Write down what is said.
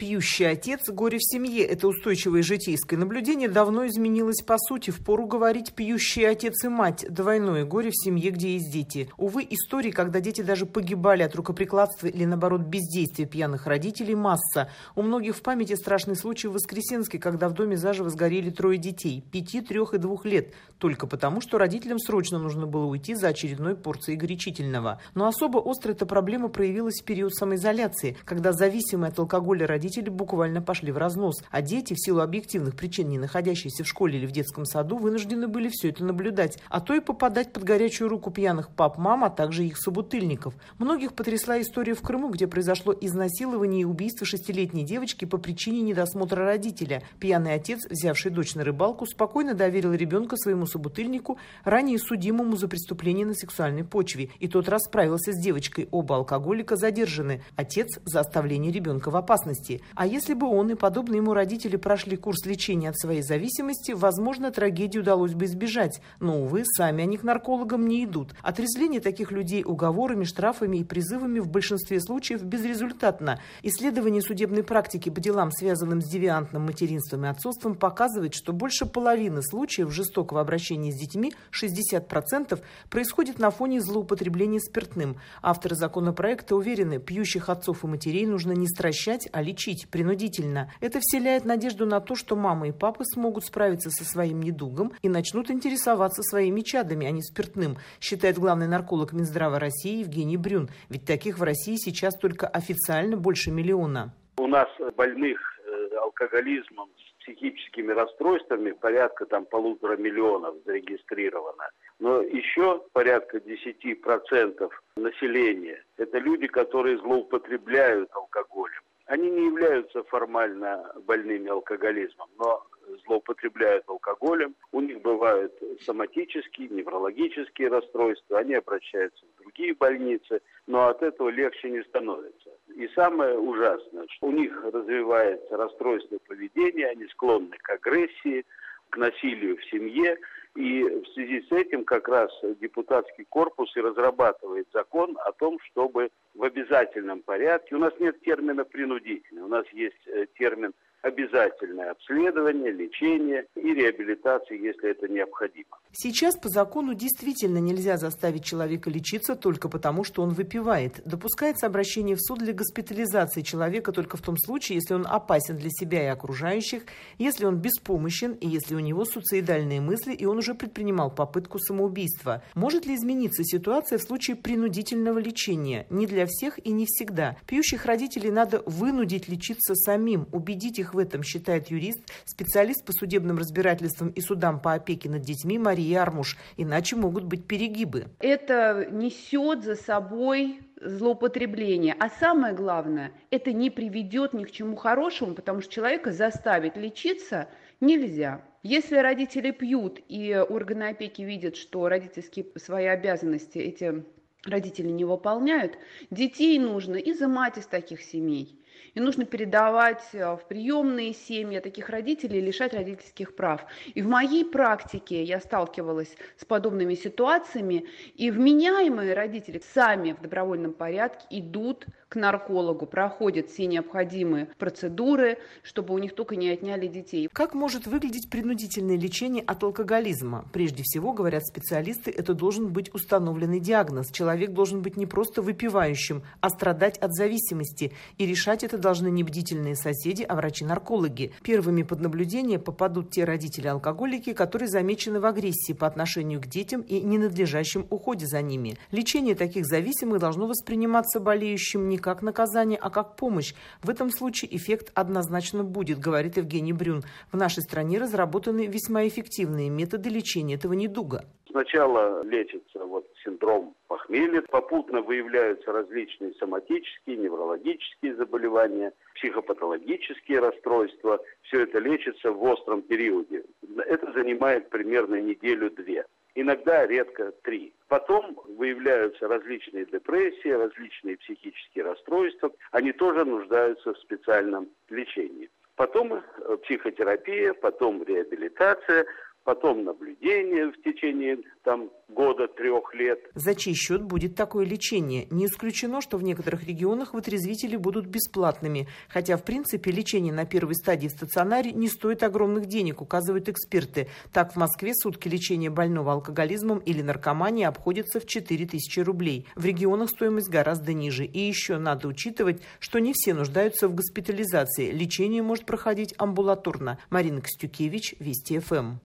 Пьющий отец, горе в семье – это устойчивое житейское наблюдение давно изменилось по сути. Впору говорить «пьющий отец и мать» – двойное горе в семье, где есть дети. Увы, истории, когда дети даже погибали от рукоприкладства или, наоборот, бездействия пьяных родителей, масса. У многих в памяти страшный случай в Воскресенске, когда в доме заживо сгорели 3 детей – 5, 3 и 2 лет, только потому, что родителям срочно нужно было уйти за очередной порцией горячительного. Но особо остро эта проблема проявилась в период самоизоляции, когда зависимые от алкоголя родители буквально пошли в разнос, а дети, в силу объективных причин, не находящиеся в школе или в детском саду, вынуждены были все это наблюдать, а то и попадать под горячую руку пьяных пап, мам, а также их собутыльников. Многих потрясла история в Крыму, где произошло изнасилование и убийство 6-летней девочки по причине недосмотра родителя. Пьяный отец, взявший дочь на рыбалку, спокойно доверил ребенка своему собутыльнику, ранее судимому за преступление на сексуальной почве, и тот расправился с девочкой. Оба алкоголика задержаны. Отец за оставление ребенка в опасности. А если бы он и подобные ему родители прошли курс лечения от своей зависимости, возможно, трагедии удалось бы избежать. Но, увы, сами они к наркологам не идут. Отрезвление таких людей уговорами, штрафами и призывами в большинстве случаев безрезультатно. Исследование судебной практики по делам, связанным с девиантным материнством и отцовством, показывает, что больше половины случаев жестокого обращения с детьми, 60%, происходит на фоне злоупотребления спиртным. Авторы законопроекта уверены, пьющих отцов и матерей нужно не стращать, а лечить принудительно. Это вселяет надежду на то, что мамы и папы смогут справиться со своим недугом и начнут интересоваться своими чадами, а не спиртным, считает главный нарколог Минздрава России Евгений Брюн. Ведь таких в России сейчас только официально больше 1 миллиона. У нас больных алкоголизмом с психическими расстройствами порядка 1,5 миллиона зарегистрировано. Но еще порядка 10% населения – это люди, которые злоупотребляют алкоголем. Они не являются формально больными алкоголизмом, но злоупотребляют алкоголем. У них бывают соматические, неврологические расстройства. Они обращаются в другие больницы, но от этого легче не становится. И самое ужасное, что у них развивается расстройство поведения, они склонны к агрессии, к насилию в семье. И в связи с этим как раз депутатский корпус и разрабатывает закон о том, чтобы в обязательном порядке, у нас нет термина «принудительный», у нас есть термин «обязательное обследование, лечение и реабилитация, если это необходимо». Сейчас по закону действительно нельзя заставить человека лечиться только потому, что он выпивает. Допускается обращение в суд для госпитализации человека только в том случае, если он опасен для себя и окружающих, если он беспомощен и если у него суицидальные мысли и он уже предпринимал попытку самоубийства. Может ли измениться ситуация в случае принудительного лечения? Не для всех и не всегда. Пьющих родителей надо вынудить лечиться самим, убедить их в этом, считает юрист, специалист по судебным разбирательствам и судам по опеке над детьми Мария Армуш. Иначе могут быть перегибы. Это несет за собой злоупотребление. А самое главное, это не приведет ни к чему хорошему, потому что человека заставить лечиться нельзя. Если родители пьют, и органы опеки видят, что родительские свои обязанности эти родители не выполняют, детей нужно изымать из таких семей. И нужно передавать в приемные семьи таких родителей и лишать родительских прав. И в моей практике я сталкивалась с подобными ситуациями, и вменяемые родители сами в добровольном порядке идут к наркологу, проходят все необходимые процедуры, чтобы у них только не отняли детей. Как может выглядеть принудительное лечение от алкоголизма? Прежде всего, говорят специалисты, это должен быть установленный диагноз. Человек должен быть не просто выпивающим, а страдать от зависимости. И решать это должны не бдительные соседи, а врачи-наркологи. Первыми под наблюдение попадут те родители-алкоголики, которые замечены в агрессии по отношению к детям и ненадлежащем уходе за ними. Лечение таких зависимых должно восприниматься болеющим не как наказание, а как помощь. В этом случае эффект однозначно будет, говорит Евгений Брюн. В нашей стране разработаны весьма эффективные методы лечения этого недуга. Сначала лечится синдром похмелья, попутно выявляются различные соматические, неврологические заболевания, психопатологические расстройства. Все это лечится в остром периоде. Это занимает примерно 1-2. Иногда редко 3. Потом выявляются различные депрессии, различные психические расстройства. Они тоже нуждаются в специальном лечении. Потом психотерапия, потом реабилитация. потом наблюдение в течение года, 3 лет. За чей счет будет такое лечение? Не исключено, что в некоторых регионах вытрезвители будут бесплатными. Хотя, в принципе, лечение на первой стадии в стационаре не стоит огромных денег, указывают эксперты. Так, в Москве сутки лечения больного алкоголизмом или наркоманией обходятся в 4000 рублей. В регионах стоимость гораздо ниже. И еще надо учитывать, что не все нуждаются в госпитализации. Лечение может проходить амбулаторно. Марина Костюкевич, Вести ФМ.